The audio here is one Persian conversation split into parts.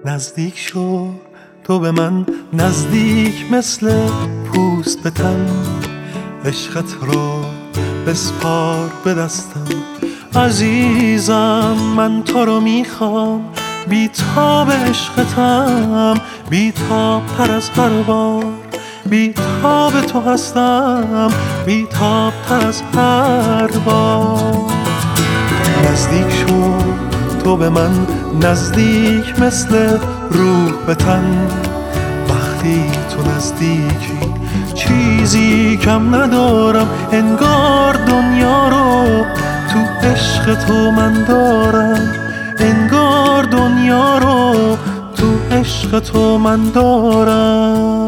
نزدیک شو تو به من، نزدیک مثل پوست به تن. عشقت رو بسپار به دستم عزیزم، من تو رو میخوام. بی تاب عشقتم، بی تاب تر از هر بار. بی تاب تو هستم، بی تاب تر از هر بار. نزدیک شو تو به من، نزدیک مثل روح به تن. وقتی تو نزدیکی چیزی کم ندارم، انگار دنیا رو تو عشق تو من دارم. انگار دنیا رو تو عشق تو من دارم.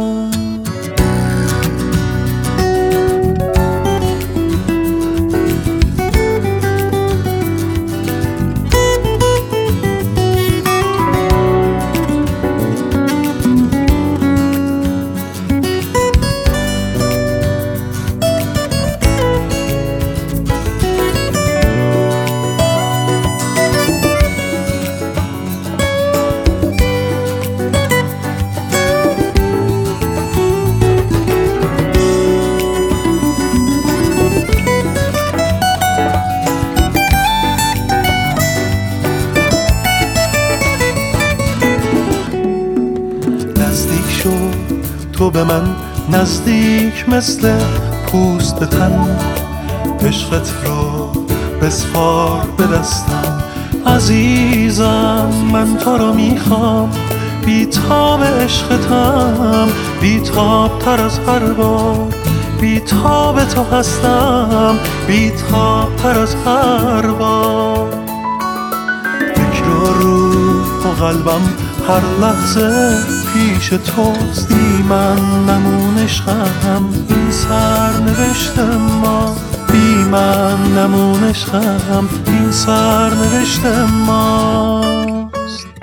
نزدیک شو تو به من، نزدیک مثل پوست به تن. عشقت رو بسپار به دستم عزیزم، من تو رو میخوام. بی تاب عشقتم، بی تاب تر از هر بار. بی تاب تو هستم، بی تاب تر از هر بار. فکر و روح و قلبم هر لحظه پیش توست. بی من نمون عشقم، این سرنوشت ما. بی من نمون عشقم، این سرنوشت ماست.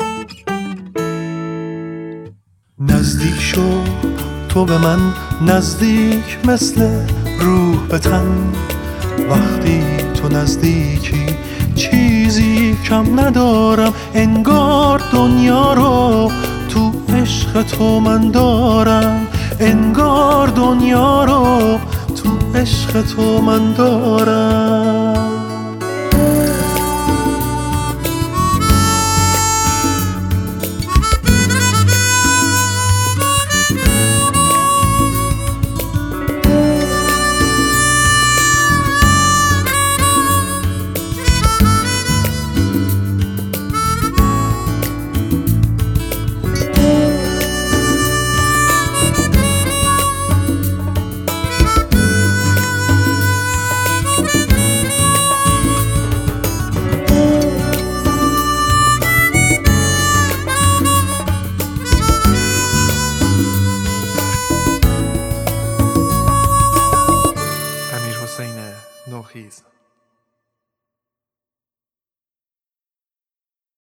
نزدیک شو تو به من، نزدیک مثل روح به تن. وقتی تو نزدیکی چیزی کم ندارم، انگار دنیا رو تو عشق تو من دارم. انگار دنیا رو تو عشق تو من دارم.